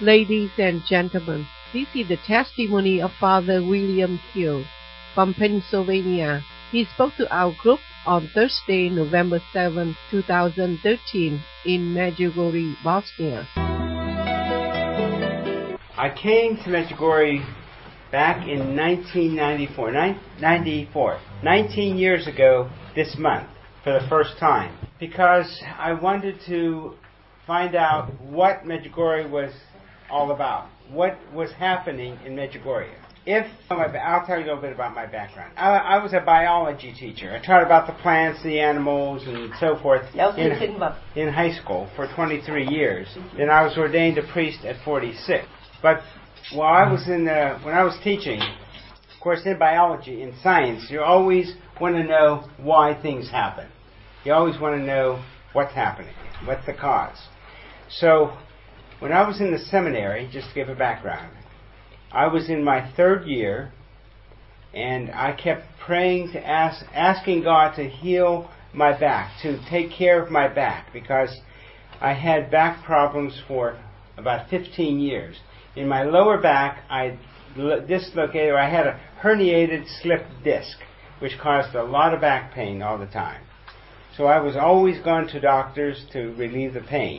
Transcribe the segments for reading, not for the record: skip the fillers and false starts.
Ladies and gentlemen, this is the testimony of Father William Hill from Pennsylvania. He spoke to our group on Thursday, November 7, 2013 in Medjugorje, Bosnia. I came to Medjugorje back in 1994, 19 years ago this month for the first time, because I wanted to find out what Medjugorje was all about, what was happening in Medjugorje. I'll tell you a little bit about my background. I was a biology teacher. I taught about the plants, the animals, and so forth in high school for 23 years. Then I was ordained a priest at 46. But when I was teaching, of course, in biology, in science, you always want to know why things happen. You always want to know what's happening, what's the cause. So, when I was in the seminary, just to give a background, I was in my third year, and I kept praying asking God to heal my back, to take care of my back, because I had back problems for about 15 years. In my lower back, I dislocated, or I had a herniated slip disc, which caused a lot of back pain all the time. So I was always going to doctors to relieve the pain.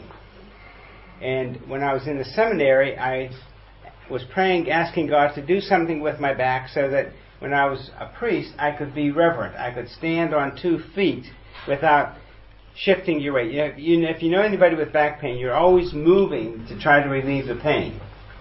And when I was in the seminary, I was praying, asking God to do something with my back so that when I was a priest, I could be reverent. I could stand on 2 feet without shifting your weight. If you know anybody with back pain, you're always moving to try to relieve the pain.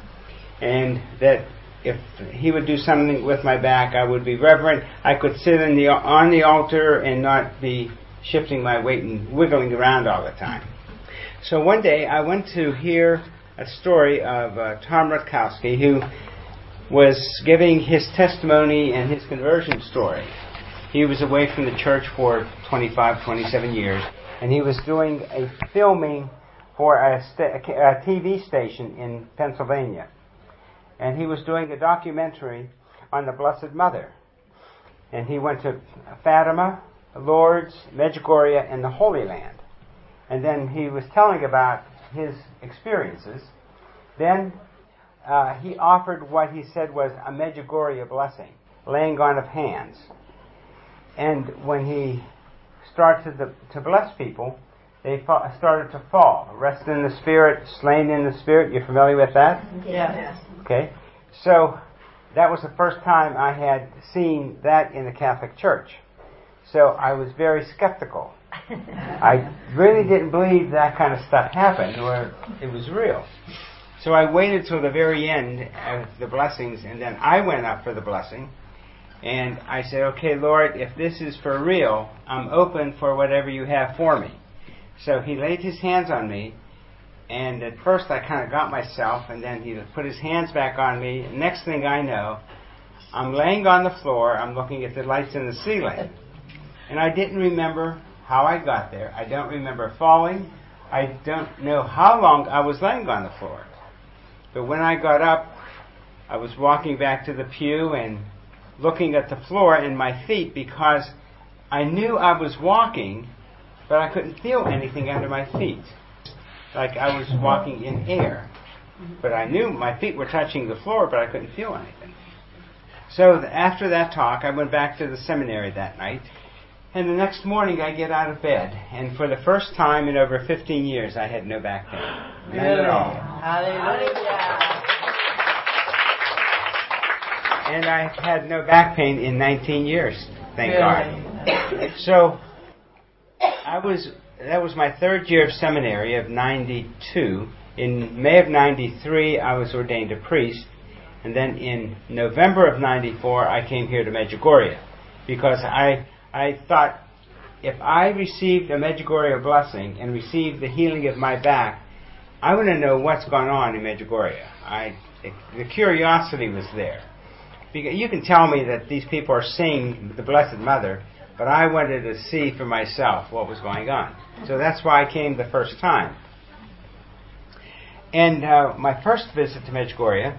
And that if He would do something with my back, I would be reverent. I could sit on the altar and not be shifting my weight and wiggling around all the time. So one day I went to hear a story of Tom Rutkowski, who was giving his testimony and his conversion story. He was away from the church for 27 years, and he was doing a filming for a TV station in Pennsylvania. And he was doing a documentary on the Blessed Mother. And he went to Fatima, Lourdes, Medjugorje, and the Holy Land. And then he was telling about his experiences. Then he offered what he said was a Medjugorje blessing, laying on of hands. And when he started to bless people, they started to fall. Rest in the Spirit, slain in the Spirit. You familiar with that? Yes. Okay. So that was the first time I had seen that in the Catholic Church. So I was very skeptical. I really didn't believe that kind of stuff happened, or it was real. So I waited till the very end of the blessings, and then I went up for the blessing. And I said, okay, Lord, if this is for real, I'm open for whatever you have for me. So He laid His hands on me, and at first I kind of got myself, and then He put His hands back on me. And next thing I know, I'm laying on the floor, I'm looking at the lights in the ceiling. And I didn't remember how I got there. I don't remember falling. I don't know how long I was laying on the floor. But when I got up, I was walking back to the pew and looking at the floor and my feet, because I knew I was walking, but I couldn't feel anything under my feet. Like I was walking in air. But I knew my feet were touching the floor, but I couldn't feel anything. So after that talk, I went back to the seminary that night. And the next morning I get out of bed, and for the first time in over 15 years I had no back pain. None at all. Hallelujah. And I had no back pain in 19 years, thank God. So that was my third year of seminary of 92. In May of 93 I was ordained a priest, and then in November of 94 I came here to Medjugorje, because I thought, if I received a Medjugorje blessing and received the healing of my back, I want to know what's going on in Medjugorje. The curiosity was there. Because you can tell me that these people are seeing the Blessed Mother, but I wanted to see for myself what was going on. So that's why I came the first time. And my first visit to Medjugorje,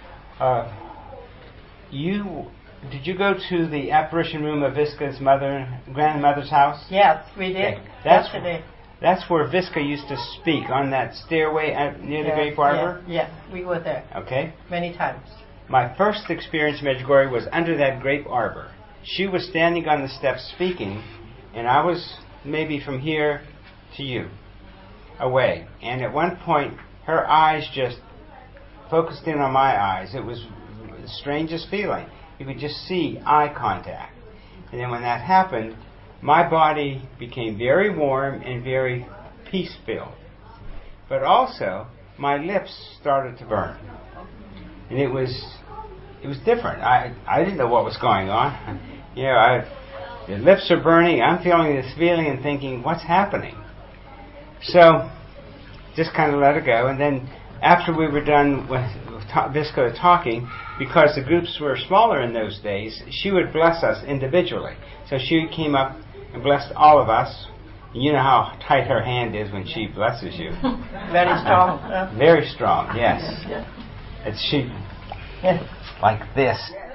did you go to the apparition room of Visca's grandmother's house? Yes, we did. Okay. That's where Visca used to speak, on that stairway near the Grape Arbor? Yeah, we were there. Okay. Many times. My first experience in Medjugorje was under that Grape Arbor. She was standing on the steps speaking, and I was maybe from here to you, away. And at one point, her eyes just focused in on my eyes. It was the strangest feeling. You could just see eye contact. And then when that happened, my body became very warm and very peace-filled. But also, my lips started to burn. And it was different. I didn't know what was going on. The lips are burning. I'm feeling this feeling and thinking, what's happening? So, just kind of let it go. And then after we were done with Visca talking, because the groups were smaller in those days, she would bless us individually. So she came up and blessed all of us. You know how tight her hand is when she blesses you. Very strong. Very strong, yes. It's she like this.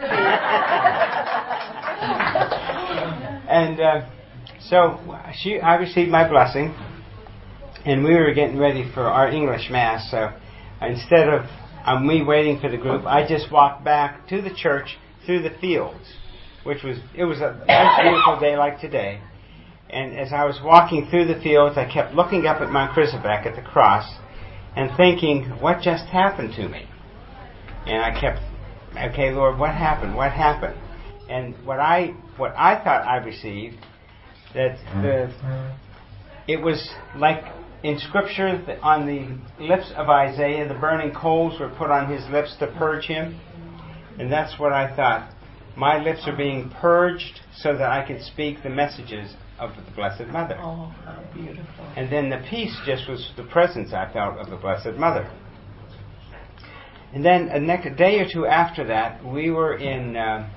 And so I received my blessing, and we were getting ready for our English Mass. So instead of me waiting for the group, I just walked back to the church through the fields, it was a nice, beautiful day like today. And as I was walking through the fields, I kept looking up at Mount Krizabek at the cross and thinking, what just happened to me? And I kept, okay, Lord, what happened? What happened? And what I thought I received, it was like in Scripture, on the lips of Isaiah, the burning coals were put on his lips to purge him. And that's what I thought. My lips are being purged so that I could speak the messages of the Blessed Mother. Oh, how beautiful. And then the peace just was the presence I felt of the Blessed Mother. And then a day or two after that, we were in...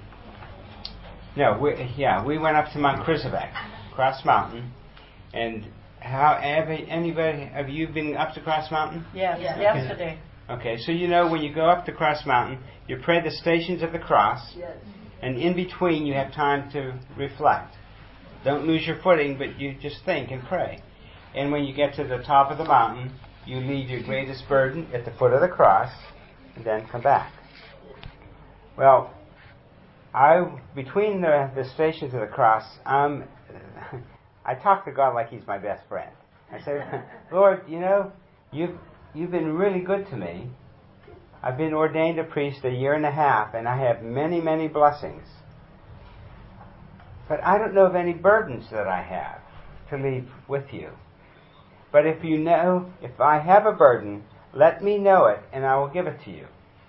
we went up to Mount Krizabek, Cross Mountain. And anybody, have you been up to Cross Mountain? Yes, yesterday. Okay, so when you go up to Cross Mountain, you pray the Stations of the Cross. Yes. And in between, you have time to reflect. Don't lose your footing, but you just think and pray. And when you get to the top of the mountain, you leave your greatest burden at the foot of the cross, and then come back. Well, between the Stations of the Cross, I talk to God like He's my best friend. I say, Lord, you've been really good to me. I've been ordained a priest 1.5 years, and I have many, many blessings. But I don't know of any burdens that I have to leave with you. But if I have a burden, let me know it, and I will give it to you.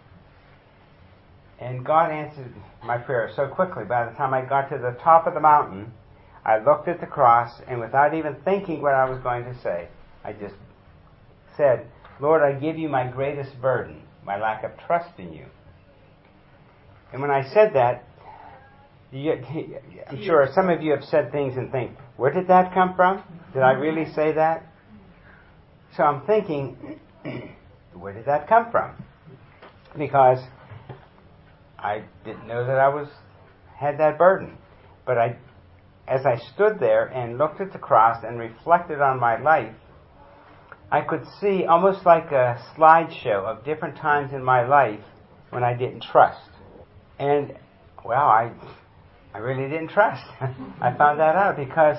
And God answered my prayer so quickly. By the time I got to the top of the mountain, I looked at the cross, and without even thinking what I was going to say, I just said, Lord, I give you my greatest burden, my lack of trust in you. And when I said that, I'm sure some of you have said things and think, where did that come from? Did I really say that? So I'm thinking, where did that come from? Because I didn't know that I had that burden. But as I stood there and looked at the cross and reflected on my life, I could see almost like a slideshow of different times in my life when I didn't trust. And, I really didn't trust. I found that out because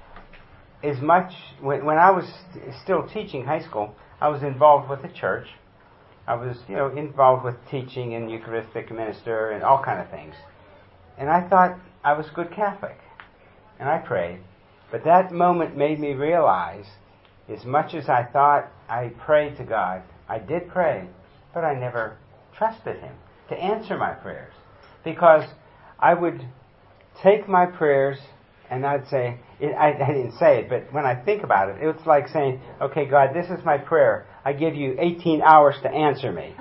when I was still teaching high school, I was involved with the church. I was, involved with teaching and Eucharistic minister and all kind of things. And I thought I was a good Catholic. And I prayed. But that moment made me realize, as much as I thought I prayed to God, I did pray, but I never trusted Him to answer my prayers. Because I would take my prayers and I'd say, I didn't say it, but when I think about it, it's like saying, okay, God, this is my prayer. I give you 18 hours to answer me.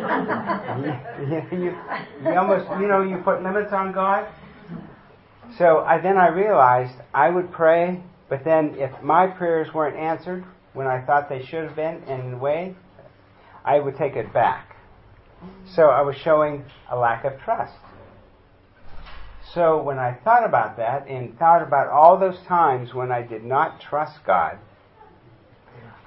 you almost, you put limits on God. So then I realized I would pray, but then if my prayers weren't answered when I thought they should have been in a way, I would take it back. So I was showing a lack of trust. So when I thought about that and thought about all those times when I did not trust God,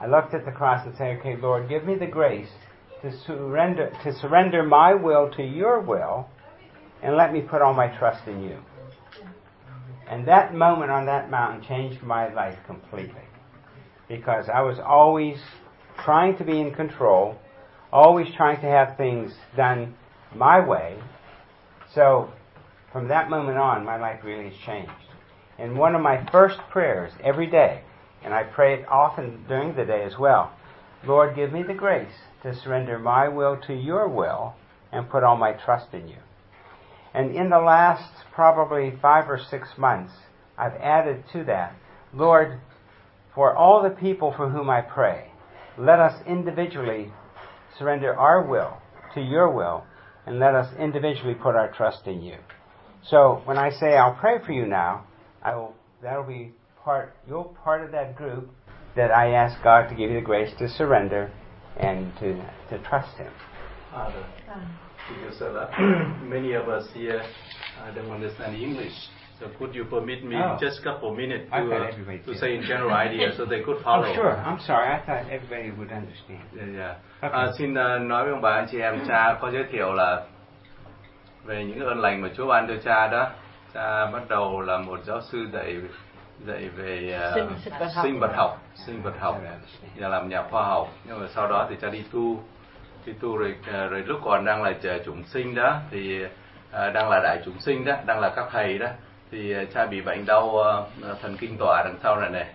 I looked at the cross and said, okay, Lord, give me the grace to surrender my will to your will, and let me put all my trust in you. And that moment on that mountain changed my life completely. Because I was always trying to be in control, always trying to have things done my way. So from that moment on, my life really has changed. And one of my first prayers every day, and I pray it often during the day as well, Lord, give me the grace to surrender my will to your will and put all my trust in you. And in the last probably 5 or 6 months, I've added to that, Lord, for all the people for whom I pray, let us individually surrender our will to your will, and let us individually put our trust in you. So when I say I'll pray for you now, that'll be you're part of that group that I ask God to give you the grace to surrender and to trust Him. Father, because many of us here don't understand English. So could you permit me just a couple of minutes to say in general idea so they could follow? Oh, sure. I'm sorry. I thought everybody would understand. Yeah. Okay. Xin nói với ông bà anh chị em, cha có giới thiệu là về những ơn lành mà Chúa ban cho cha đó. Cha bắt đầu là một giáo sư dạy về sinh vật học và làm nhà khoa học, nhưng mà sau đó thì cha đi tu rồi lúc còn đang là chủng sinh đó thì đang là đại chủng sinh đó, đang là các thầy đó, thì cha bị bệnh đau thần kinh tọa đằng sau này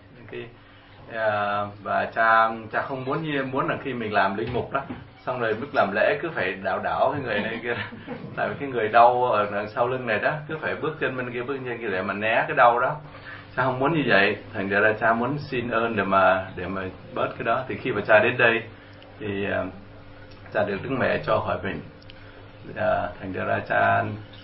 và cha không muốn là khi mình làm linh mục đó xong rồi lúc làm lễ cứ phải đảo cái người này kia, tại vì cái người đau ở đằng sau lưng này đó cứ phải bước chân bên kia để mà né cái đau đó. Cha không muốn như vậy, thành ra là cha muốn xin ơn để mà bớt cái đó. Thì khi mà cha đến đây thì cha được Đức Mẹ cho khỏi bệnh. Thành ra là cha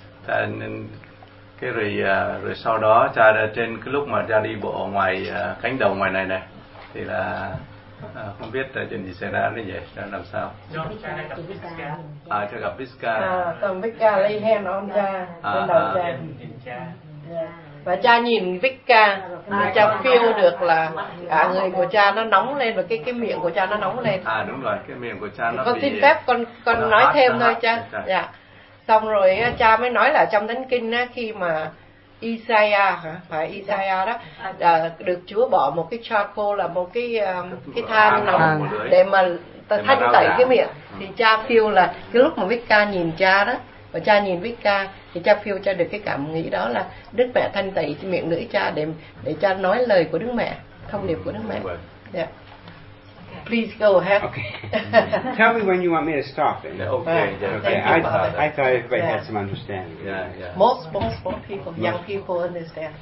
cái rồi sau đó cha đã trên cái lúc mà cha đi bộ ngoài cánh đồng ngoài này thì là không biết chuyện gì xảy ra như vậy, ra làm sao? Cha gặp Vizca. Còn Vizca lay hand on cha, trên đầu cha. Và cha nhìn Vizca, cha feel được là cả người của cha nó nóng lên và cái miệng của cha nó nóng lên. Đúng rồi, cái miệng của cha nó con xin phép con nói thêm thôi cha. Dạ. Xong rồi cha mới nói là trong Thánh Kinh á, khi mà Isaiah phải Isaiah đó được Chúa bỏ một cái charcoal là một cái than nóng để mà thanh tẩy cái miệng, thì cha feel là cái lúc mà Vizca nhìn cha đó và cha nhìn Vizca thì cha feel cha được cái cảm nghĩ đó là Đức Mẹ thanh tẩy miệng lưỡi cha để cha nói lời của Đức Mẹ, thông điệp của Đức Mẹ. Yeah. Please go ahead. Okay. Tell me when you want me to stop. Then. Okay. I thought everybody had some understanding. Yeah. Most people, young people understand.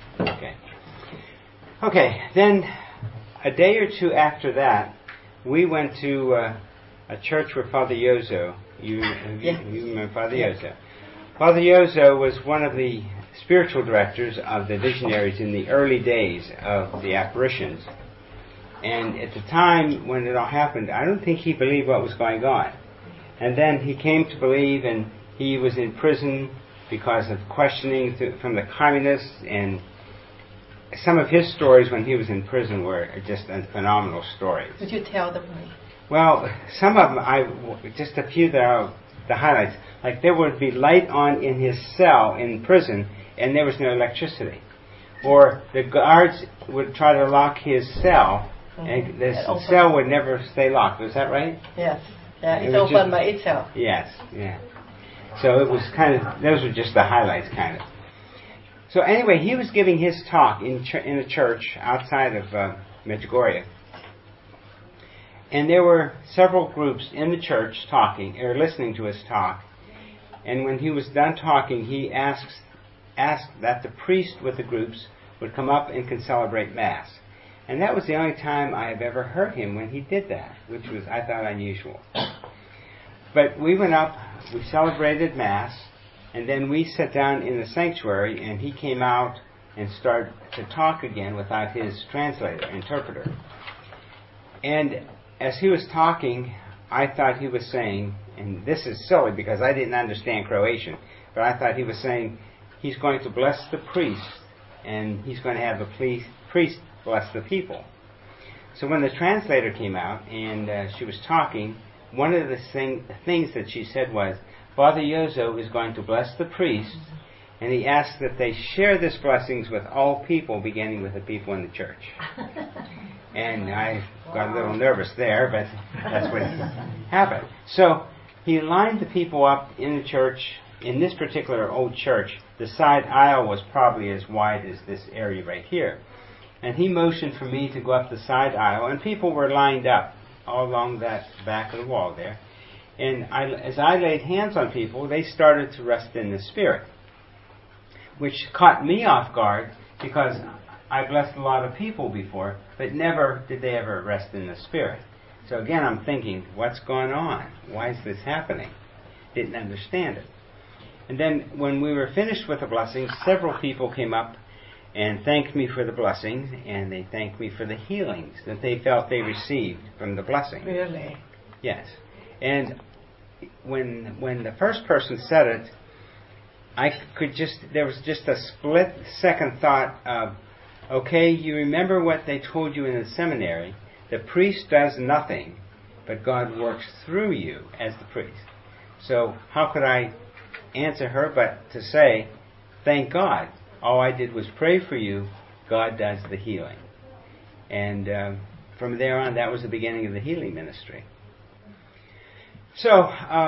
Okay. Then, a day or two after that, we went to a church where Father Yozo. You remember Father Yozo? Father Yozo was one of the spiritual directors of the visionaries in the early days of the apparitions. And at the time when it all happened, I don't think he believed what was going on. And then he came to believe, and he was in prison because of questioning from the communists. And some of his stories when he was in prison were just phenomenal stories. Would you tell them? Well, some of them, just a few that are the highlights. Like there would be light on in his cell in prison, and there was no electricity. Or the guards would try to lock his cell, and the cell would never stay locked. Was that right? Yes. Yeah, it's open by itself. Yes, yeah. So it was kind of, those were just the highlights, kind of. So anyway, he was giving his talk in a church outside of Medjugorje. And there were several groups in the church talking, or listening to his talk. And when he was done talking, he asked that the priest with the groups would come up and can celebrate Mass. And that was the only time I have ever heard him when he did that, which was, I thought, unusual. But we went up, we celebrated Mass, and then we sat down in the sanctuary, and he came out and started to talk again without his interpreter. And as he was talking, I thought he was saying, and this is silly because I didn't understand Croatian, but I thought he was saying he's going to bless the priest, and he's going to have the priest bless the people. So when the translator came out and she was talking, one of the things that she said was, Father Yozo is going to bless the priests, and he asked that they share this blessings with all people, beginning with the people in the church. And I got a little nervous there, but that's what happened. So he lined the people up in the church. In this particular old church, the side aisle was probably as wide as this area right here. And he motioned for me to go up the side aisle, and people were lined up all along that back of the wall there. And as I laid hands on people, they started to rest in the Spirit, which caught me off guard because I blessed a lot of people before, but never did they ever rest in the Spirit. So again, I'm thinking, what's going on? Why is this happening? Didn't understand it. And then when we were finished with the blessings, several people came up and thanked me for the blessings, and they thanked me for the healings that they felt they received from the blessing. Really? Yes. And when the first person said it, there was just a split second thought of, okay, you remember what they told you in the seminary, the priest does nothing, but God works through you as the priest. So how could I answer her but to say, thank God. All I did was pray for you. God does the healing. And from there on, that was the beginning of the healing ministry. So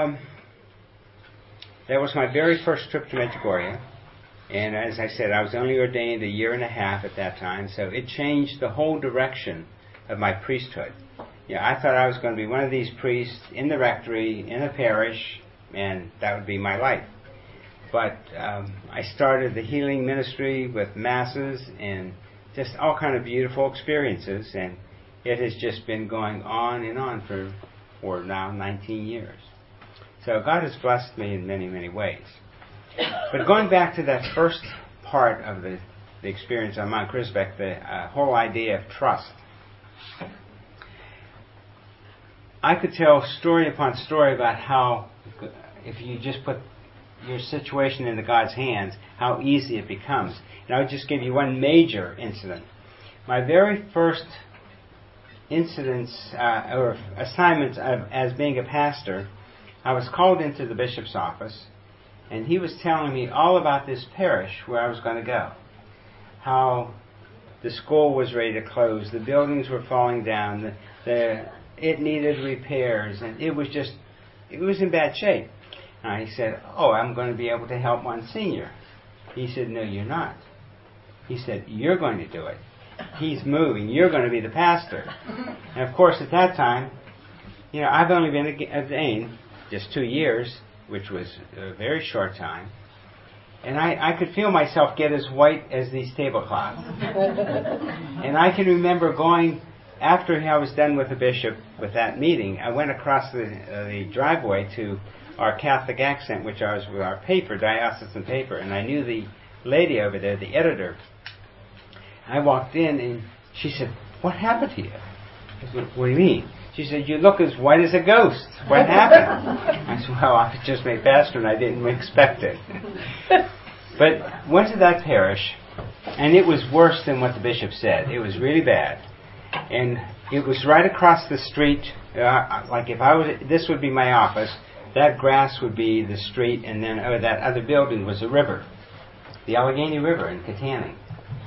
that was my very first trip to Medjugorje. And as I said, I was only ordained a year and a half at that time, so it changed the whole direction of my priesthood. Yeah, I thought I was going to be one of these priests in the rectory, in a parish, and that would be my life. But I started the healing ministry with masses and just all kind of beautiful experiences, and it has just been going on and on for now 19 years. So God has blessed me in many, many ways. But going back to that first part of the experience on Mount Kruisbeek, the whole idea of trust. I could tell story upon story about how if you just put your situation into God's hands, how easy it becomes. And I'll just give you one major incident. My very first incidents or assignments as being a pastor, I was called into the bishop's office, and he was telling me all about this parish where I was going to go. How the school was ready to close, the buildings were falling down, it needed repairs, and it was in bad shape. And he said, I'm going to be able to help Monsignor. He said, no, you're not. He said, you're going to do it. He's moving. You're going to be the pastor. And of course, at that time, I've only been ordained just 2 years, which was a very short time. And I could feel myself get as white as these tablecloths. And I can remember going, after I was done with the bishop with that meeting, I went across the driveway to our Catholic Accent, which was with our paper, diocesan paper, and I knew the lady over there, the editor. I walked in and she said, what happened to you? I said, what do you mean? She said, you look as white as a ghost. What happened? I said, well, I was just made pastor and I didn't expect it. But went to that parish, and it was worse than what the bishop said. It was really bad. And it was right across the street. Like if this would be my office, that grass would be the street, and then that other building was a river, the Allegheny River in Katanning.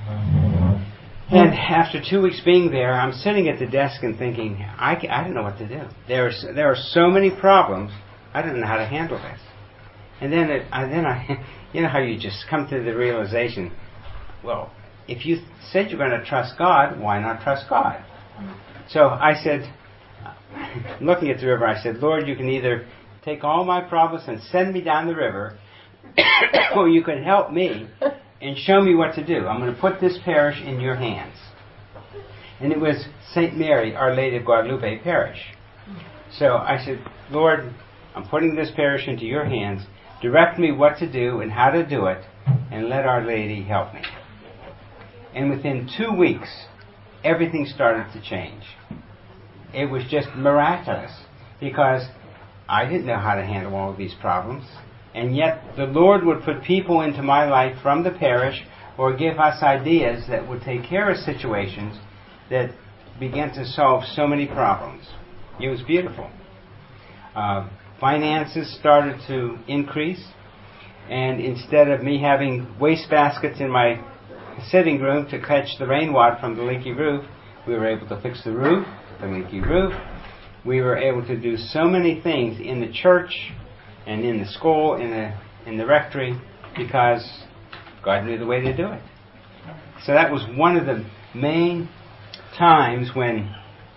And after 2 weeks being there, I'm sitting at the desk and thinking, I don't know what to do. There are so many problems, I don't know how to handle this. And then I you know how you just come to the realization, well, if you said you're going to trust God, why not trust God? So I said, looking at the river, I said, Lord, you can either take all my problems and send me down the river, or you can help me and show me what to do. I'm going to put this parish in your hands. And it was St. Mary, Our Lady of Guadalupe Parish. So I said, Lord, I'm putting this parish into your hands. Direct me what to do and how to do it, and let Our Lady help me. And within 2 weeks, everything started to change. It was just miraculous, because I didn't know how to handle all of these problems. And yet the Lord would put people into my life from the parish or give us ideas that would take care of situations that began to solve so many problems. It was beautiful. Finances started to increase, and instead of me having waste baskets in my sitting room to catch the rainwater from the leaky roof, we were able to fix the leaky roof. We were able to do so many things in the church and in the school, in the rectory, because God knew the way to do it. So that was one of the main times when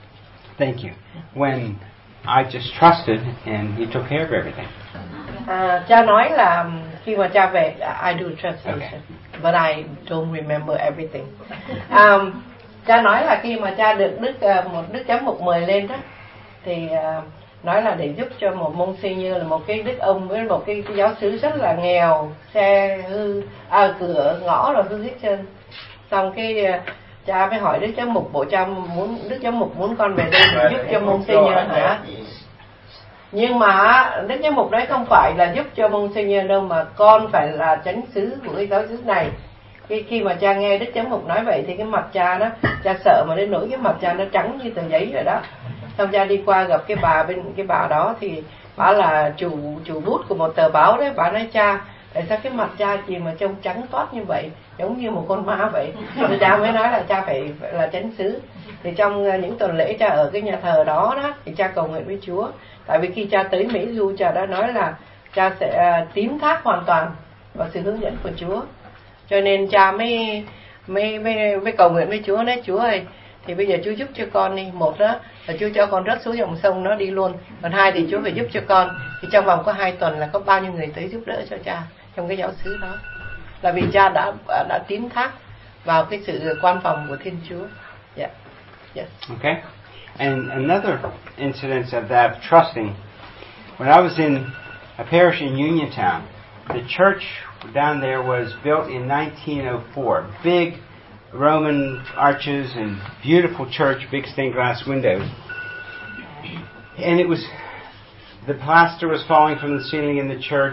I just trusted and He took care of everything. Cha nói là khi mà cha về, I do translation, but I don't remember everything. Cha nói là khi mà cha được một đức giám mục mời lên đó, thì nói là để giúp cho một Monsignor là một cái đức ông với một cái giáo xứ rất là nghèo, xe hư, cửa ngõ rồi hư hết trơn. Xong cái cha mới hỏi đức giám mục, bộ cha đức giám mục muốn con về đây giúp cho Monsignor hả? Nhưng mà đức giám mục đấy không phải là giúp cho Monsignor đâu, mà con phải là chánh xứ của cái giáo xứ này. Khi mà cha nghe đức giám mục nói vậy thì cái mặt cha đó, cha sợ mà đến nỗi cái mặt cha nó trắng như tờ giấy rồi đó. Xong cha đi qua gặp cái bà đó, thì bà là chủ bút của một tờ báo đấy. Bà nói cha, tại sao cái mặt cha gì mà trông trắng toát như vậy, giống như một con ma vậy? Thì cha mới nói là cha phải là chánh xứ. Thì trong những tuần lễ cha ở cái nhà thờ đó thì cha cầu nguyện với Chúa. Tại vì khi cha tới Mỹ Du, cha đã nói là cha sẽ tín thác hoàn toàn vào sự hướng dẫn của Chúa. Cho nên cha mới cầu nguyện với Chúa, nói Chúa ơi, thì bây giờ Chúa giúp cho con đi. Một đó là Chúa cho con rớt xuống dòng sông nó đi luôn. Còn hai thì Chúa phải giúp cho con. Thì trong vòng có 2 tuần là có bao nhiêu người tới giúp đỡ cho cha trong cái giáo xứ đó, là vì cha đã tín thác vào cái sự quan phòng của Thiên Chúa. Yeah. Yes. Okay. And another incident of that trusting, when I was in a parish in Uniontown, the church down there was built in 1904. Big Roman arches and beautiful church, big stained glass windows. And the plaster was falling from the ceiling in the church.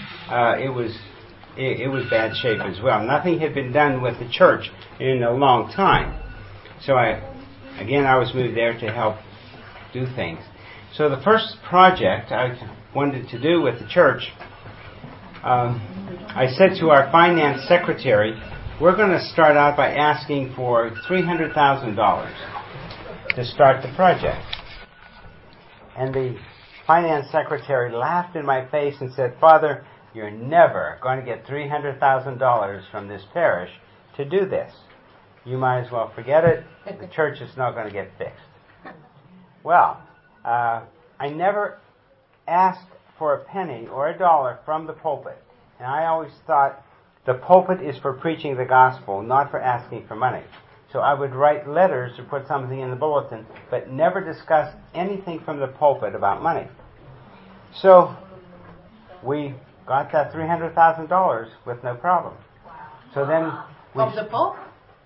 It was bad shape as well. Nothing had been done with the church in a long time. So I was moved there to help do things. So the first project I wanted to do with the church, I said to our finance secretary, we're going to start out by asking for $300,000 to start the project. And the finance secretary laughed in my face and said, Father, you're never going to get $300,000 from this parish to do this. You might as well forget it. The church is not going to get fixed. Well, I never asked for a penny or a dollar from the pulpit. And I always thought the pulpit is for preaching the gospel, not for asking for money. So I would write letters or put something in the bulletin, but never discuss anything from the pulpit about money. So we got that $300,000 with no problem. So then From the Pope?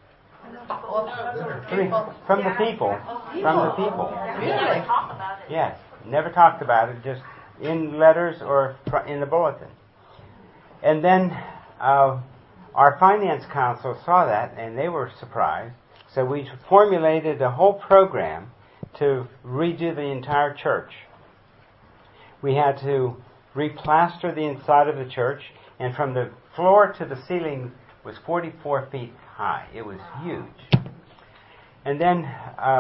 From the people. From the people. Really? Yes. Never talked about it, just in letters or in the bulletin. And then our finance council saw that, and they were surprised. So we formulated a whole program to redo the entire church. We had to replaster the inside of the church, and from the floor to the ceiling was 44 feet high. It was huge. And then,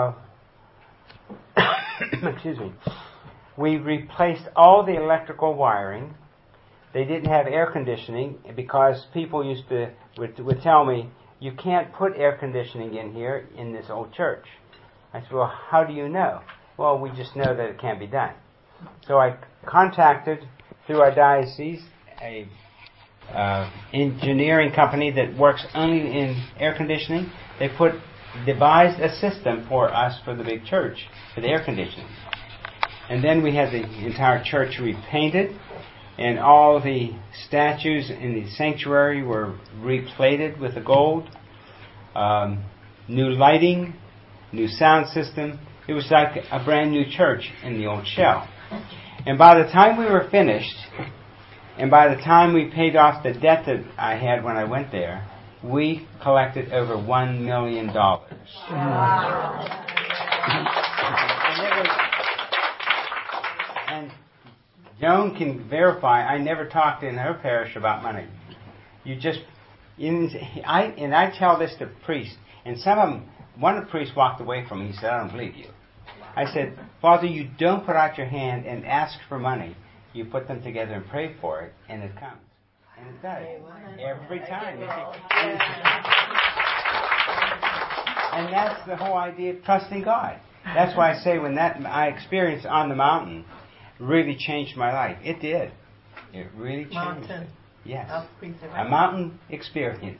excuse me, we replaced all the electrical wiring. They didn't have air conditioning because people would tell me, you can't put air conditioning in here in this old church. I said, well, how do you know? Well, we just know that it can't be done. So I contacted, through our diocese, a engineering company that works only in air conditioning. They devised a system for us for the big church, for the air conditioning. And then we had the entire church repainted, and all the statues in the sanctuary were replated with the gold. New lighting, new sound system. It was like a brand new church in the old shell. And by the time we were finished, and by the time we paid off the debt that I had when I went there, we collected over $1 million. Wow. Joan can verify. I never talked in her parish about money. I tell this to priests, and some of them. One of the priests walked away from me. He said, "I don't believe you." I said, "Father, you don't put out your hand and ask for money. You put them together and pray for it, and it comes." And it does. Every time. And that's the whole idea of trusting God. That's why I say when my experience on the mountain really changed my life. It did. It really changed it. Yes. A mountain experience.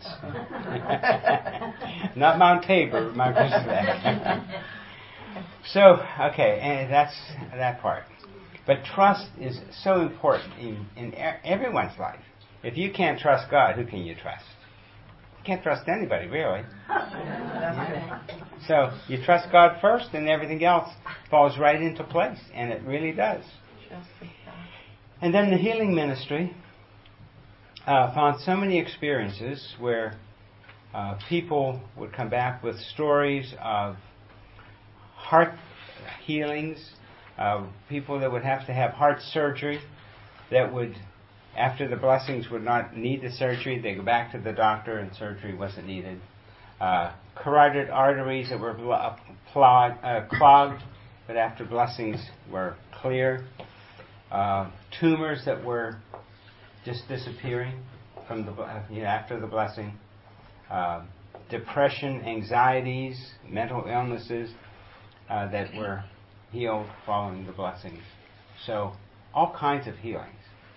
Not Mount Tabor, Mount Priestess. So, okay, and that's that part. But trust is so important in everyone's life. If you can't trust God, who can you trust? You can't trust anybody, really. Yeah. So, you trust God first, and everything else falls right into place, and it really does. And then the healing ministry found so many experiences where people would come back with stories of heart healings, people that would have to have heart surgery that would, after the blessings, would not need the surgery. They go back to the doctor and surgery wasn't needed. Carotid arteries that were clogged, but after blessings were clear. Tumors that were just disappearing from after the blessing. Depression, anxieties, mental illnesses that were healed following the blessings. So all kinds of healings.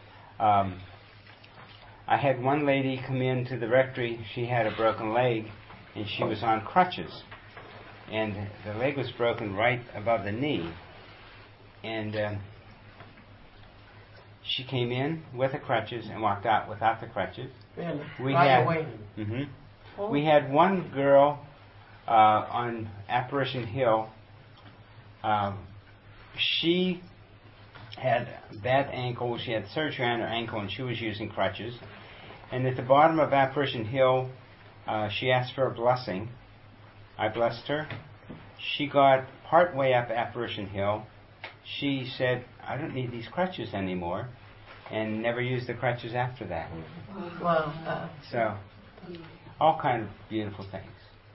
I had one lady come into the rectory. She had a broken leg and she was on crutches. And the leg was broken right above the knee. And she came in with the crutches and walked out without the crutches. Really? We had one girl on Apparition Hill. She had a bad ankle. She had surgery on her ankle and she was using crutches. And at the bottom of Apparition Hill, she asked for a blessing. I blessed her. She got part way up Apparition Hill. She said, "I don't need these crutches anymore," and never used the crutches after that. Wow. So, all kind of beautiful things.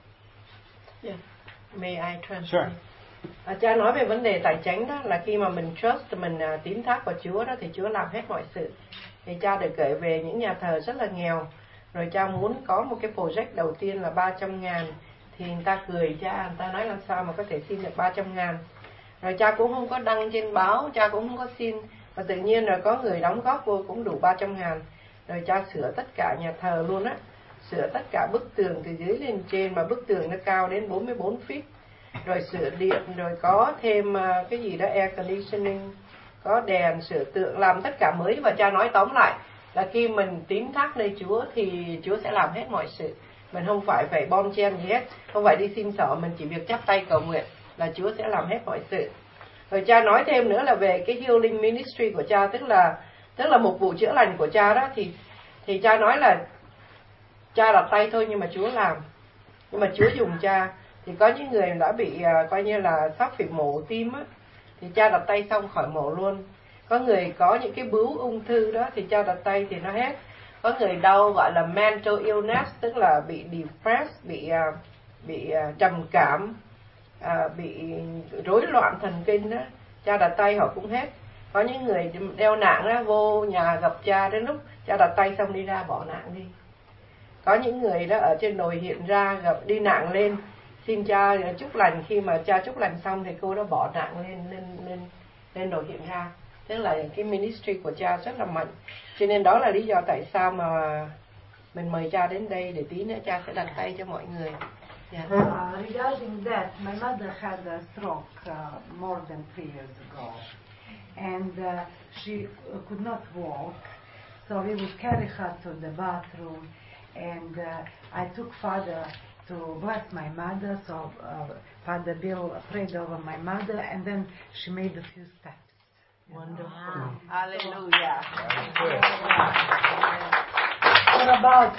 Yeah. May I translate? Sure. Cha nói về vấn đề tài chánh đó là khi mà mình trust, mình tín thác vào Chúa đó thì Chúa làm hết mọi sự. Thì cha được kể về những nhà thờ rất là nghèo. Rồi cha muốn có một cái project đầu tiên là 300.000. Thì người ta cười cha, người ta nói làm sao mà có thể xin được 300.000. Rồi cha cũng không có đăng trên báo, cha cũng không có xin. Và tự nhiên là có người đóng góp vô cũng đủ 300.000. Rồi cha sửa tất cả nhà thờ luôn á. Sửa tất cả bức tường từ dưới lên trên, mà bức tường nó cao đến 44 feet. Rồi sửa điện, rồi có thêm cái gì đó air conditioning, có đèn, sửa tượng, làm tất cả mới. Và cha nói tóm lại là khi mình tín thác nơi Chúa thì Chúa sẽ làm hết mọi sự. Mình không phải bon chen gì hết, không phải đi xin xỏ, mình chỉ việc chắp tay cầu nguyện là Chúa sẽ làm hết mọi sự. Rồi cha nói thêm nữa là về cái healing ministry của cha, tức là một vụ chữa lành của cha đó, thì cha nói là cha đặt tay thôi nhưng mà Chúa làm, nhưng mà Chúa dùng cha. Thì có những người đã bị coi như là sắp phải mổ tim á, thì cha đặt tay xong khỏi mổ luôn. Có người có những cái bướu ung thư đó thì cha đặt tay thì nó hết. Có người đau gọi là mental illness, tức là bị depressed, bị trầm cảm, bị rối loạn thần kinh đó, cha đặt tay họ cũng hết. Có những người đeo nạng đó, vô nhà gặp cha, đến lúc cha đặt tay xong đi ra bỏ nạng đi. Có những người đó ở trên đồi hiện ra, gặp đi nạng lên xin cha chúc lành, khi mà cha chúc lành xong thì cô đó bỏ nạng lên đồi hiện ra. Tức là cái ministry của cha rất là mạnh. Cho nên đó là lý do tại sao mà mình mời cha đến đây, để tí nữa cha sẽ đặt tay cho mọi người. Yeah. Regarding that, my mother had a stroke more than 3 years ago, and she could not walk, so we would carry her to the bathroom, and I took Father to bless my mother, so Father Bill prayed over my mother, and then she made a few steps. Wonderful. Hallelujah. about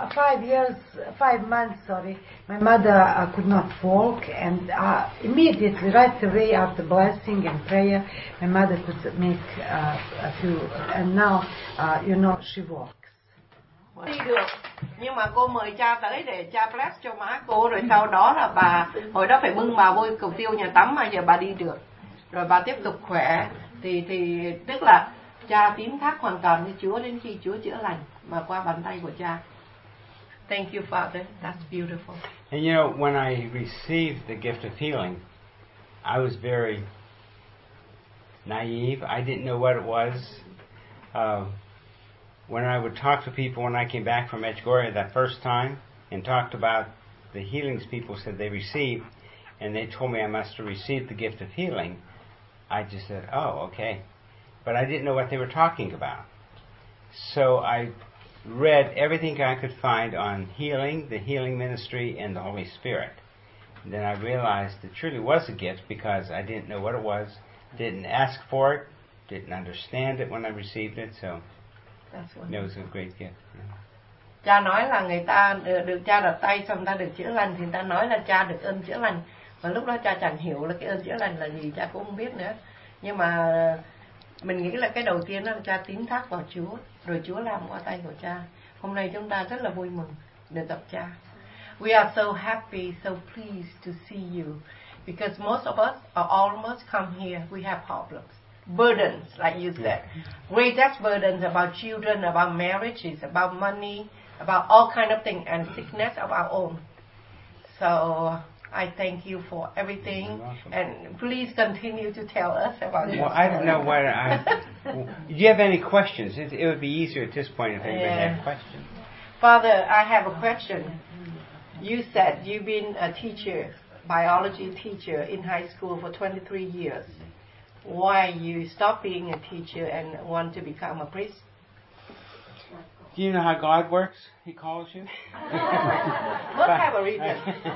5 months, my mother could not walk, and immediately, right away after blessing and prayer, my mother could make a few, and now, she walks. Đi được, nhưng mà cô mời cha tới để cha bless cho má cô, rồi sau đó là bà, hồi đó phải bưng bà vô cầu tiêu nhà tắm, mà giờ bà đi được, rồi bà tiếp tục khỏe, thì tức là cha tín thác hoàn toàn với Chúa đến khi Chúa chữa lành mà qua bàn tay của cha. Thank you, Father. That's beautiful. And when I received the gift of healing, I was very naive. I didn't know what it was. When I would talk to people when I came back from Medjugorje that first time and talked about the healings people said they received, and they told me I must have received the gift of healing, I just said, oh, okay. But I didn't know what they were talking about. So I read everything I could find on healing, the healing ministry, and the Holy Spirit. And then I realized it truly was a gift because I didn't know what it was, didn't ask for it, didn't understand it when I received it, so it was a great gift. Cha nói là người ta được cha đặt tay xong ta được chữa lành, thì người ta nói là cha được ơn chữa lành. Mà lúc đó cha chẳng hiểu là cái ơn chữa lành là gì, cha cũng không biết nữa. Nhưng mà mình nghĩ là cái đầu tiên đó là cha tín thác vào Chúa, rồi Chúa làm qua tay của cha. Hôm nay chúng ta rất là vui mừng được gặp cha. We are so happy, so pleased to see you, because most of us, or almost come here, we have problems, burdens, like you said, greatest burdens about children, about marriages, about money, about all kind of things, and sickness of our own. So I thank you for everything, and please continue to tell us about yourself. Well, I don't know do you have any questions? It would be easier at this point if anybody had questions. Father, I have a question. You said you've been a teacher, biology teacher in high school for 23 years. Why you stopped being a teacher and want to become a priest? Do you know how God works? He calls you. Must have a reason.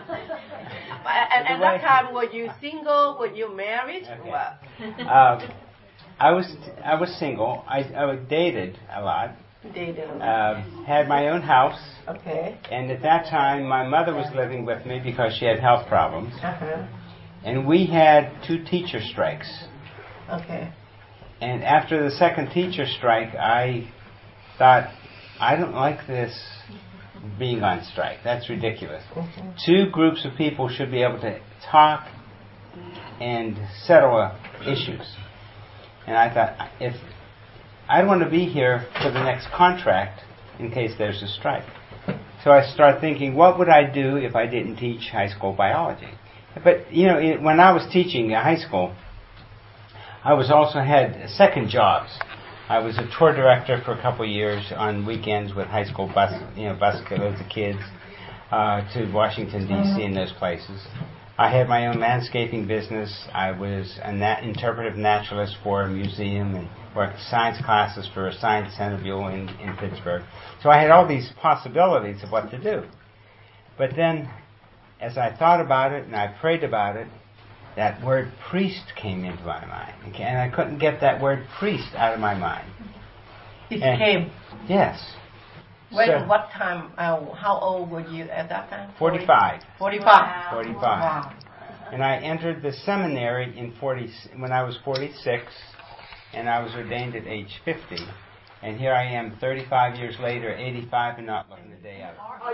At that time, were you single? Were you married? Okay. What? I was single. I dated a lot. Dated. Had my own house. Okay. And at that time, my mother was living with me because she had health problems. Uh-huh. And we had 2 teacher strikes. Okay. And after the second teacher strike, I thought, I don't like this being on strike. That's ridiculous. Mm-hmm. 2 groups of people should be able to talk and settle issues. And I thought, if I don't want to be here for the next contract in case there's a strike. So I started thinking, what would I do if I didn't teach high school biology? But, when I was teaching high school, I was also had second jobs. I was a tour director for a couple of years on weekends with high school bus loads of kids to Washington, D.C. and those places. I had my own landscaping business. I was an interpretive naturalist for a museum and worked science classes for a science centerville in Pittsburgh. So I had all these possibilities of what to do. But then, as I thought about it and I prayed about it, that word priest came into my mind. And I couldn't get that word priest out of my mind. It came? Yes. What time, how old were you at that time? 45. 45. Wow. 45. Wow. And I entered the seminary when I was 46, and I was ordained at age 50. And here I am 35 years later, 85, and not looking a day out.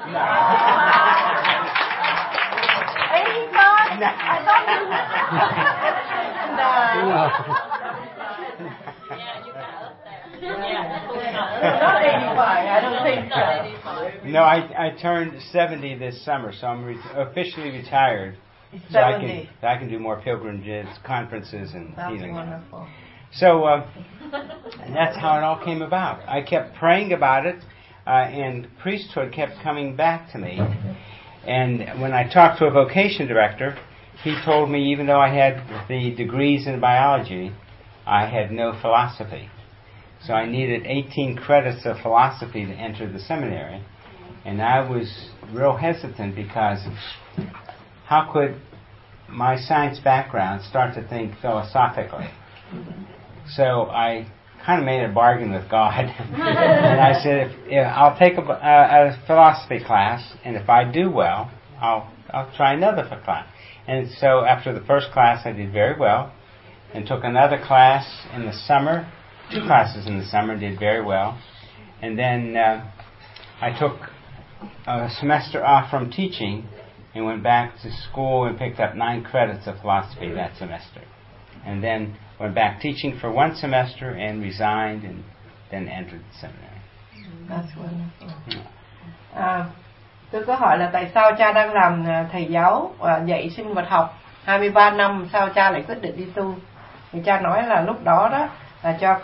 85? No. I thought not 85. I don't think so. No, I turned 70 this summer, so I'm officially retired. 70. So I can do more pilgrimages, conferences, and That's healing. Wonderful. So that's how it all came about. I kept praying about it, and priesthood kept coming back to me. And when I talked to a vocation director, he told me even though I had the degrees in biology, I had no philosophy. So I needed 18 credits of philosophy to enter the seminary. And I was real hesitant because how could my science background start to think philosophically? So I kind of made a bargain with God. And I said, if I'll take a philosophy class, and if I do well, I'll try another class. And so after the first class, I did very well, and took another class in the summer, 2 classes in the summer, did very well. And then I took a semester off from teaching and went back to school and picked up 9 credits of philosophy that semester. And then went back teaching for 1 semester and resigned and then entered the seminary. That's wonderful. Tôi có hỏi là tại sao cha đang làm thầy giáo dạy sinh vật học 23 năm, sao cha lại quyết định đi tu? Thì cha nói là lúc đó đó là cha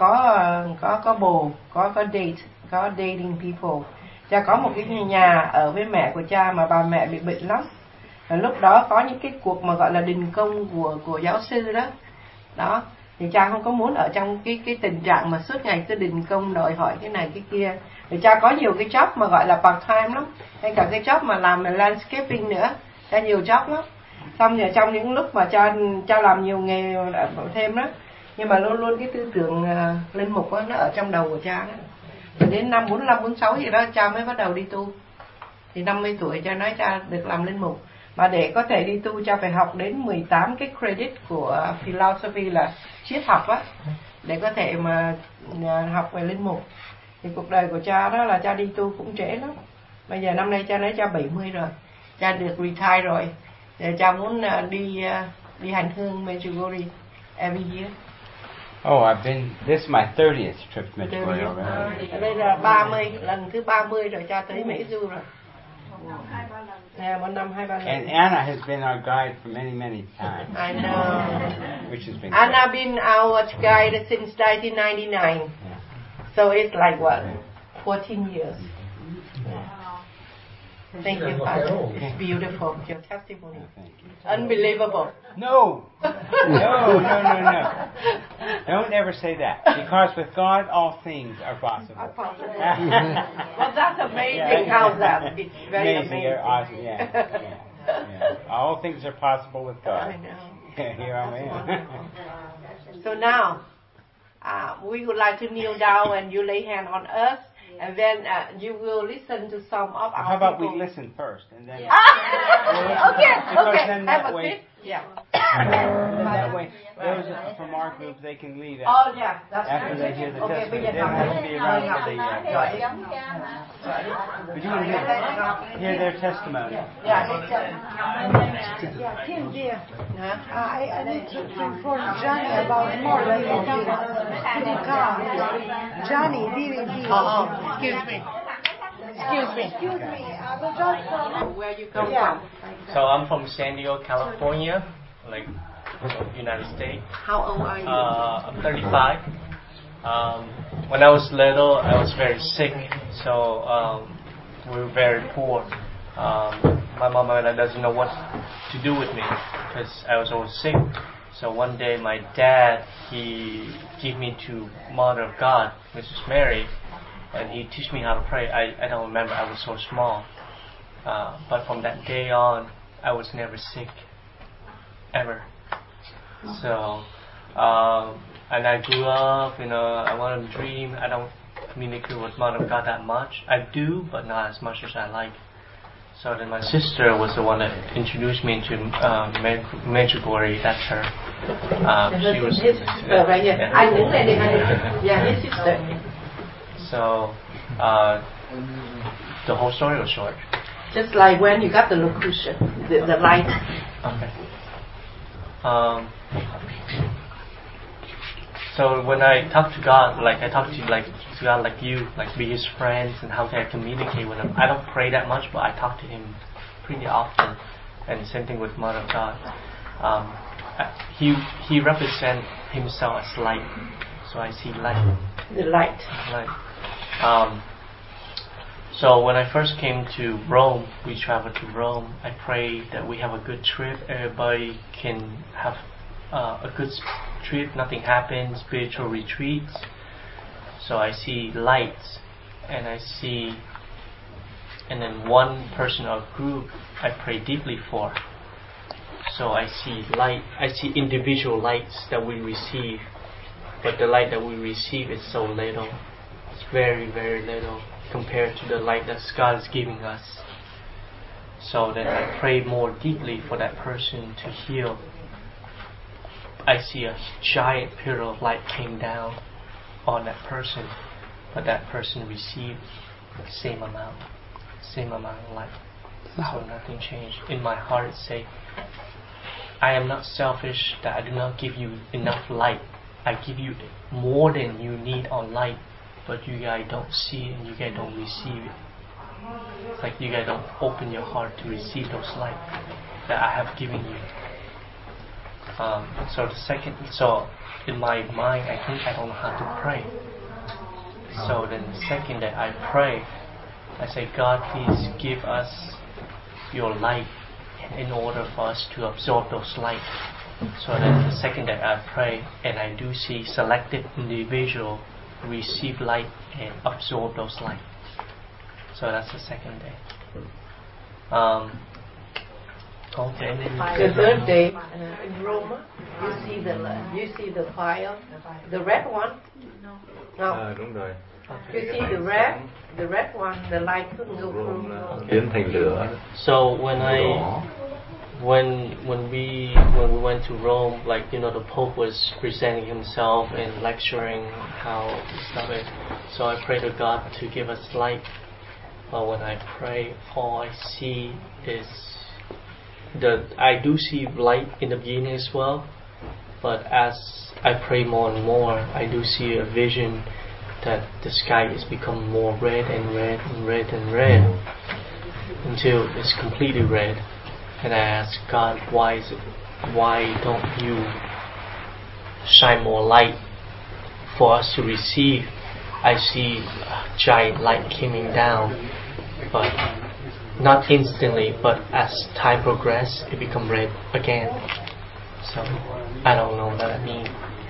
có bồ, có date, có dating people. Cha có một cái nhà ở với mẹ của cha mà bà mẹ bị bệnh lắm. Và lúc đó có những cái cuộc mà gọi là đình công của giáo sư đó. Đó, thì cha không có muốn ở trong cái tình trạng mà suốt ngày cứ đình công đòi hỏi cái này cái kia. Thì cha có nhiều cái job mà gọi là part time lắm, hay cả cái job mà làm landscaping nữa, cha nhiều job lắm. Xong rồi trong những lúc mà cha làm nhiều nghề thêm đó, nhưng mà luôn luôn cái tư tưởng linh mục đó, nó ở trong đầu của cha đó. Rồi đến năm 45, 46 gì đó cha mới bắt đầu đi tu. Thì 50 tuổi cha nói cha được làm linh mục. Mà để có thể đi tu cha phải học đến 18 cái credit của philosophy là triết học á, để có thể mà học về linh mục. Thì cuộc đời của cha đó là cha đi tu cũng trễ lắm. Bây giờ năm nay cha nói cha 70 rồi, cha được retire rồi. Thì cha muốn đi hành hương Medjugorje every year. Oh, this is my 30th trip to Medjugorje already. Đây là 30, lần thứ 30 rồi cha tới Mỹ Du rồi. Yeah, 1 năm 2-3 lần. And Anna has been our guide for many, many times. I know. Which has been Anna great. been our guide since 1999. Yeah. So it's like what? 14 years. Yeah. Thank you, Father. It's beautiful, your testimony. Thank you. Unbelievable. No. Don't ever say that. Because with God, all things are possible. Well, that's amazing. How's that? It's very amazing. Awesome. Yeah. All things are possible with God. I know. Here I am. So now, we would like to kneel down and you lay hand on us. And then you will listen to some of our How about people. we listen first and then... Okay. Then Have that a way, seat. Yeah. then that way, those from our group, they can leave Oh, yeah. That's after they hear the testimony. Then they'll be around for the... But you want to hear their testimony. Tim, dear, I need to inform Johnny about more than you come. Johnny, Excuse me. Where you come from? So I'm from San Diego, California, like United States. How old are you? I'm 35. When I was little, I was very sick, so we were very poor. My mom doesn't know what to do with me because I was always sick. So one day my dad, he gave me to Mother of God, Mrs. Mary, and he taught me how to pray. I don't remember, I was so small. But from that day on, I was never sick, ever. So, and I grew up, I wanted to dream. I don't communicate with Mother of God that much. I do, but not as much as I like. So then my sister was the one that introduced me into Medjugorje. That's her. She was his sister right here. Yeah, his sister. So the whole story was short. Just like when you got the locution, the light. Okay. So when I talk to God, I talk to God like you, like be His friends, and how can I communicate with Him? I don't pray that much, but I talk to Him pretty often. And same thing with Mother of God. He represents Himself as light, so I see light. The light. Light. So when I first came to Rome, we traveled to Rome. I prayed that we have a good trip. Everybody can have a good trip. Nothing happens. Spiritual retreats. So I see lights, and then one person or group I pray deeply for. So I see light. I see individual lights that we receive but the light that we receive is so little. It's very, very little compared to the light that God is giving us. So then I pray more deeply for that person to heal. I see a giant pillar of light came down on that person, but that person received the same amount of light. So nothing changed. In my heart it say, I am not selfish that I do not give you enough light. I give you more than you need on light, but you guys don't see it and you guys don't receive it. It's like you guys don't open your heart to receive those light that I have given you. So in my mind, I think I don't know how to pray. So then the second that I pray, I say, God, please give us your light in order for us to absorb those light. So then the second that I pray, and I do see selected individual receive light and absorb those light. So that's the second day. Okay. The third day in Rome, you see the fire, the red one. No. Đúng rồi. You see the red one, the light couldn't go through. Biến thành lửa. So when we went to Rome, like the Pope was presenting himself and lecturing how stuff it. So I pray to God to give us light. But when I pray, all I see is I do see light in the beginning as well. But as I pray more and more, I do see a vision that the sky is become more red and red and red and red until it's completely red. And I ask God, why don't you shine more light for us to receive? I see a giant light coming down, but not instantly, but as time progresses, it becomes red again. So I don't know what that means.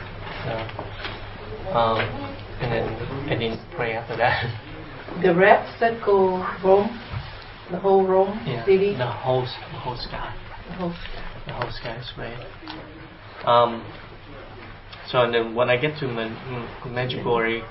And then I didn't pray after that. The red circle Rome, the whole Rome city. The whole sky. The whole sky is red. So and then when I get to Medjugorje,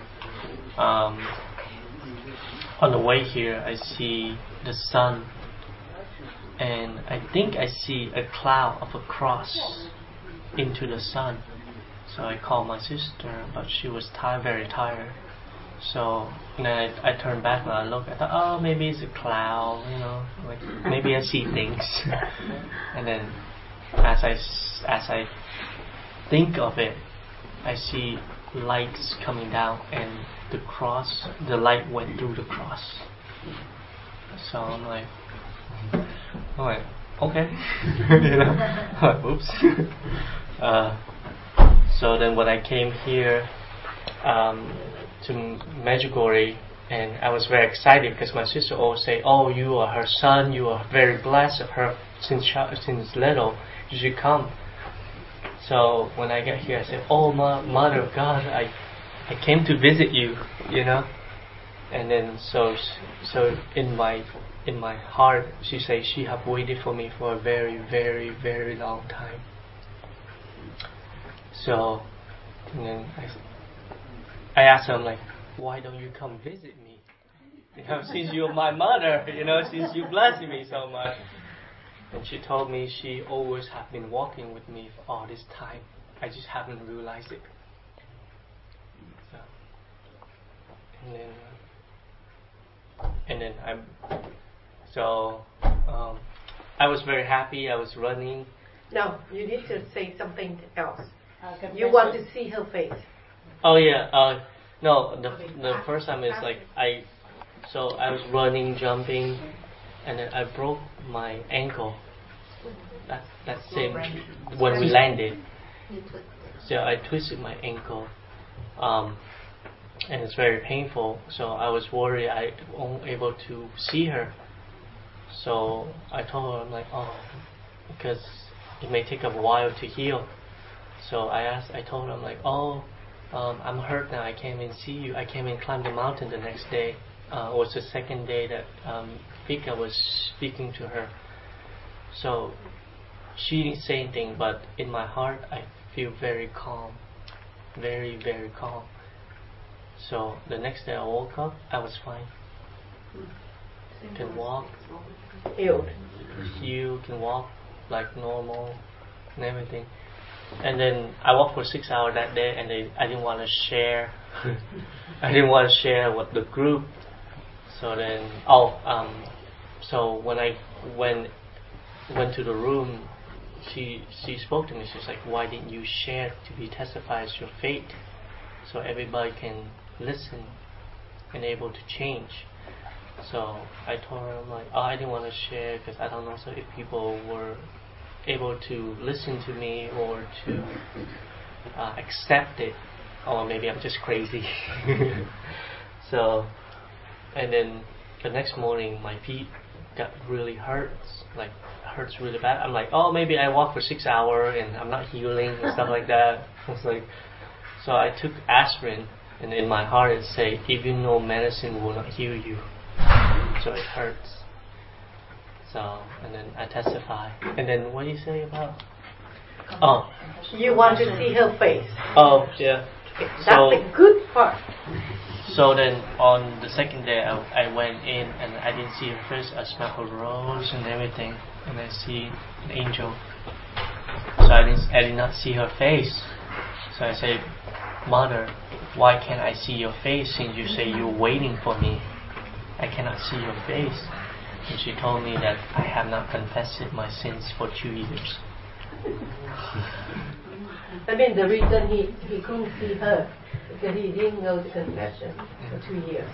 on the way here I see the sun, and I think I see a cloud of a cross into the sun. So I called my sister, but she was very tired. So then I turned back and I looked. I thought, oh, maybe it's a cloud, like maybe I see things. And then as I think of it, I see lights coming down, and the light went through the cross. So I'm like, okay, oops. So then when I came here to Medjugorje, and I was very excited because my sister always say, "Oh, you are her son. You are very blessed of her since little. You should come." So when I get here, I said, "Oh, Mother of God, I came to visit you, And then so in my heart, she says she have waited for me for a very, very, very long time. So and then I asked her, I'm like, why don't you come visit me? Since you're my mother, since you blessed me so much. And she told me she always have been walking with me for all this time. I just haven't realized it. I was very happy. I was running. No, you need to say something else. You want to see her face. Oh yeah. No, the first time is like I was running, jumping, and then I broke my ankle. That's same when we landed. So I twisted my ankle, and it's very painful. So I was worried I won't able to see her. So I told her, I'm like, because it may take a while to heal. So I told her, I'm like, I'm hurt now. I can't even see you. I can't even climb the mountain the next day. It was the second day that Vika was speaking to her. So she didn't say anything, but in my heart I feel very calm, very, very calm. So the next day I woke up, I was fine. Can walk. Healed. You can walk like normal and everything. And then I walked for 6 hours that day, and I didn't want to share. I didn't want to share with the group. So then, so when I went to the room, she spoke to me. She's like, "Why didn't you share to be testifies your faith, so everybody can listen and able to change?" So I told her, I'm like, I didn't want to share because I don't know if people were able to listen to me or to accept it, or maybe I'm just crazy. So, and then the next morning my feet got really hurts really bad. I'm like, maybe I walked for 6 hours and I'm not healing and stuff like that. I was like, so I took aspirin, and in my heart it said, even though medicine will not heal you, so it hurts. So, and then I testify. And then what do you say about? You want to see her face. Oh, yeah. That's the good part. So then on the second day I went in and I didn't see her face. I smelled her rose and everything, and I see an angel. So I did not see her face. So I said, "Mother, why can't I see your face since you say you're waiting for me? I cannot see your face." And she told me that I have not confessed my sins for 2 years. I mean, the reason he couldn't see her because he didn't go to confession for 2 years.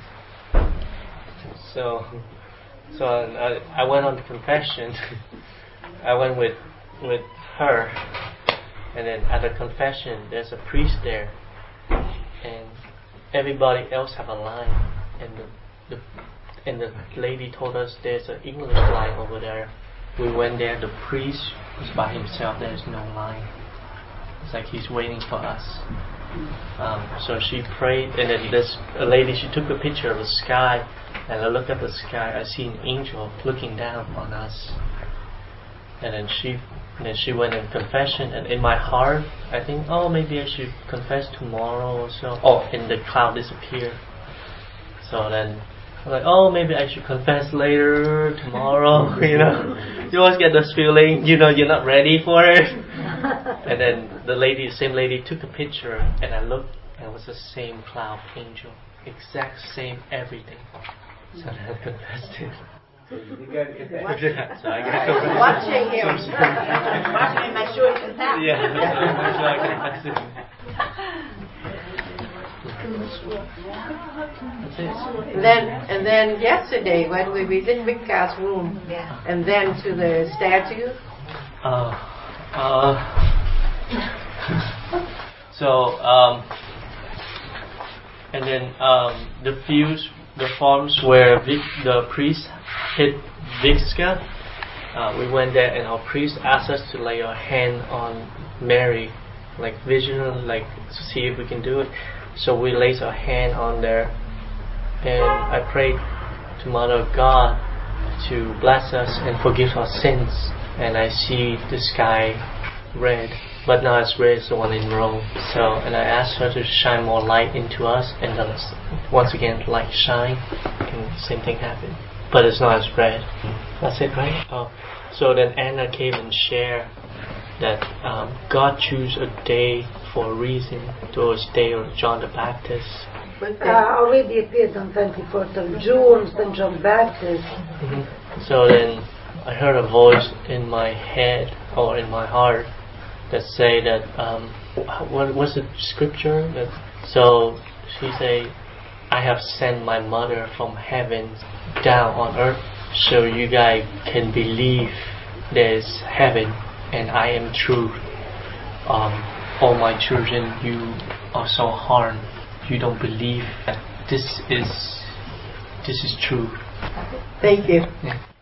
So I went on confession. I went with her, and then at the confession there's a priest there, and everybody else have a line, and the lady told us there's an English line over there. We went there, the priest was by himself, there's no line. It's like he's waiting for us. So she prayed, and then this lady, she took a picture of the sky, and I looked at the sky, I see an angel looking down on us. And then she went in confession, and in my heart I think, maybe I should confess tomorrow or so. And the cloud disappeared. So then I'm like, maybe I should confess later, tomorrow. You always get this feeling, you're not ready for it. And then the same lady took a picture, and I looked, and it was the same cloud angel, exact same everything. So then I confessed it. You got to get that. So I got to Watching him. Watching him, make sure he confesses. Yeah, so I confessed it. And then yesterday when we visit Vika's room, and then to the statue. And then the forms where the priest hit Vika, we went there, and our priest asked us to lay our hand on Mary, like vision, like to see if we can do it. So we laid our hand on there, and I prayed to Mother of God to bless us and forgive our sins. And I see the sky red, but not as red as the one in Rome. So, and I asked her to shine more light into us, and then once again light shine, and the same thing happened. But it's not as red. That's it, right? So then Anna came and shared that God chose a day for a reason. It was the day of John the Baptist. Already appeared on 24th of June, St. John Baptist. Mm-hmm. So then I heard a voice in my head or in my heart that say that what was the scripture? So she say, "I have sent my mother from heaven down on earth, so you guys can believe there's heaven, and I am true. All my children, you are so harmed. You don't believe that this is true." Thank you. Yeah.